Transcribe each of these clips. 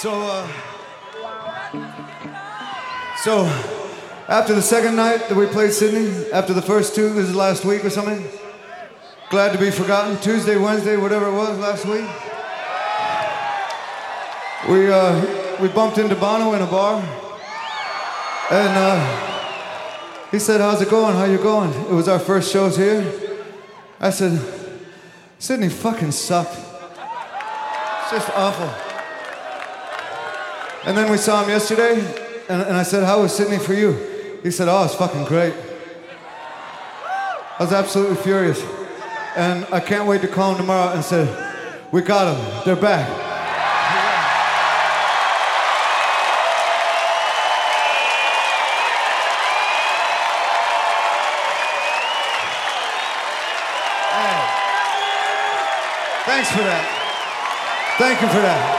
So after the second night that we played Sydney, after the first two, this is last week or something, Glad to Be Forgotten, Tuesday, Wednesday, whatever it was last week, we bumped into Bono in a bar, and he said, "How's it going? How you going?" It was our first shows here. I said, "Sydney fucking sucked. It's just awful." And then we saw him yesterday, and I said, "How was Sydney for you?" He said, "Oh, it's fucking great." I was absolutely furious. And I can't wait to call him tomorrow and say, "We got them. They're back." Hey. Thanks for that. Thank you for that.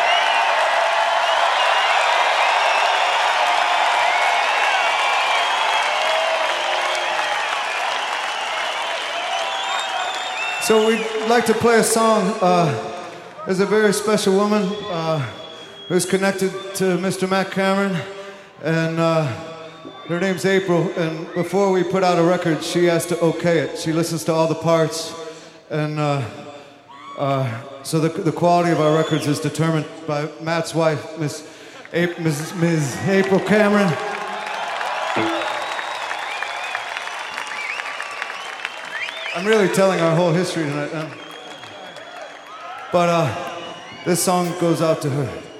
So we'd like to play a song. There's a very special woman who's connected to Mr. Matt Cameron, and her name's April, and before we put out a record, she has to okay it. She listens to all the parts, and so the quality of our records is determined by Matt's wife, Ms. April Cameron. I'm really telling our whole history tonight now. But this song goes out to her.